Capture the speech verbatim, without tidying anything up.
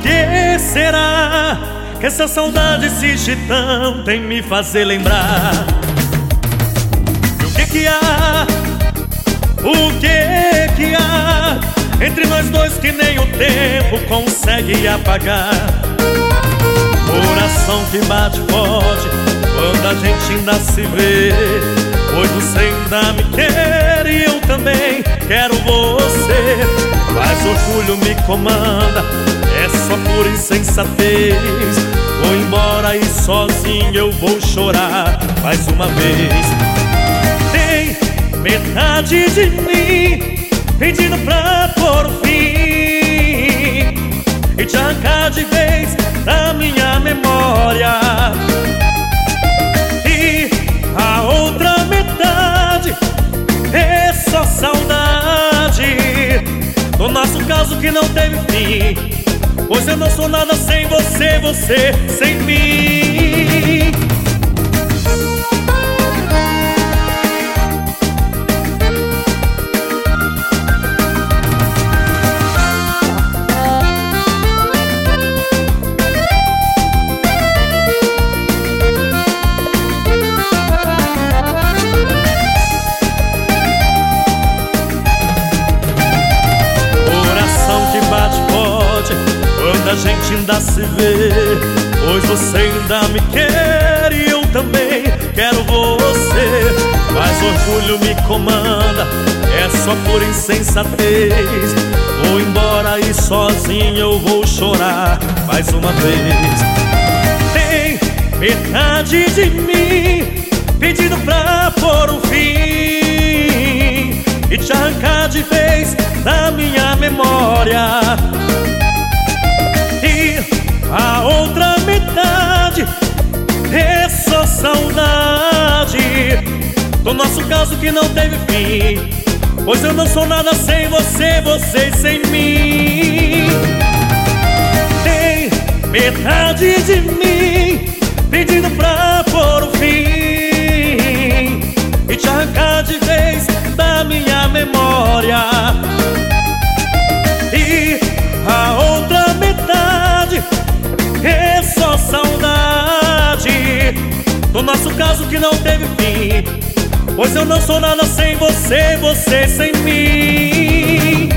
que será que essa saudade insiste tanto em me fazer lembrar? E o que que há, o que que há entre nós dois que nem o tempo consegue apagar? Coração que bate forte quando a gente ainda se vê, pois você ainda me quer e eu também quero você. Mas orgulho me comanda, é só por insensatez. Vou embora e sozinho eu vou chorar mais uma vez. Tem metade de mim pedindo pra pôr o fim e te arrancar de vez da minha memória. E a outra metade é só saudade do nosso caso que não teve fim, pois eu não sou nada sem você, você sem mim. Quando a gente ainda se vê, pois você ainda me quer e eu também quero você. Mas orgulho me comanda, é só por insensatez. Vou embora e sozinho eu vou chorar mais uma vez. Tem metade de mim pedindo pra pôr um fim e te arrancar de vez da minha memória. E a outra metade é só saudade do nosso caso que não teve fim, pois eu não sou nada sem você, você sem mim. Tem metade de mim pedindo pra pôr o fim e te arrancar de vez da minha memória. E a outra metade é só saudade do nosso caso que não teve fim, pois eu não sou nada sem você, você sem mim.